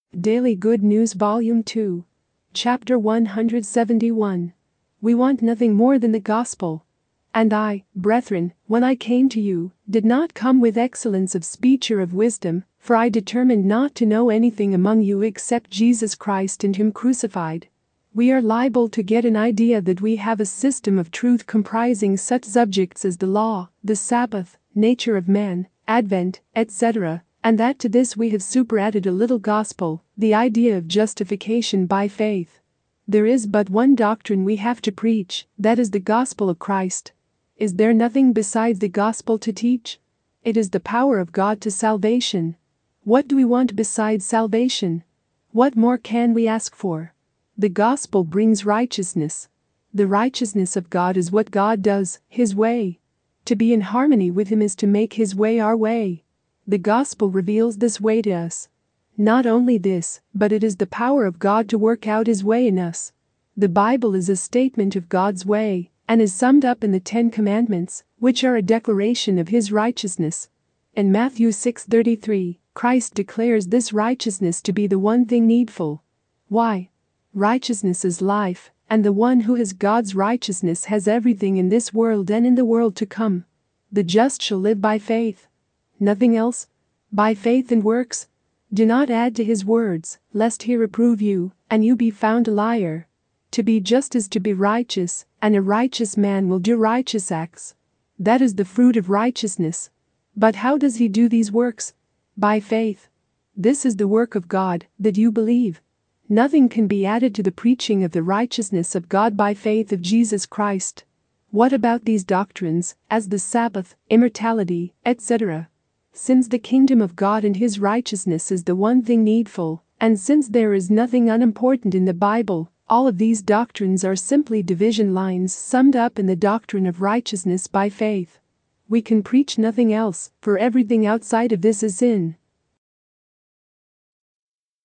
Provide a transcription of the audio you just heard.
Daily Good News Volume 2. Chapter 171. We want nothing more than the gospel. And I, brethren, when I came to you, did not come with excellence of speech or of wisdom, for I determined not to know anything among you except Jesus Christ and Him crucified. We are liable to get an idea that we have a system of truth comprising such subjects as the law, the Sabbath, nature of man, Advent, etc., and that to this we have superadded a little gospel, the idea of justification by faith. There is but one doctrine we have to preach, that is the gospel of Christ. Is there nothing besides the gospel to teach? It is the power of God to salvation. What do we want besides salvation? What more can we ask for? The gospel brings righteousness. The righteousness of God is what God does, His way. To be in harmony with Him is to make His way our way. The gospel reveals this way to us. Not only this, but it is the power of God to work out His way in us. The Bible is a statement of God's way, and is summed up in the 10 Commandments, which are a declaration of His righteousness. In Matthew 6:33, Christ declares this righteousness to be the one thing needful. Why? Righteousness is life, and the one who has God's righteousness has everything in this world and in the world to come. The just shall live by faith. Nothing else? By faith and works? Do not add to His words, lest He reprove you, and you be found a liar. To be just is to be righteous, and a righteous man will do righteous acts. That is the fruit of righteousness. But how does he do these works? By faith. This is the work of God, that you believe. Nothing can be added to the preaching of the righteousness of God by faith of Jesus Christ. What about these doctrines, as the Sabbath, immortality, etc.? Since the kingdom of God and His righteousness is the one thing needful, and since there is nothing unimportant in the Bible, all of these doctrines are simply division lines summed up in the doctrine of righteousness by faith. We can preach nothing else, for everything outside of this is sin.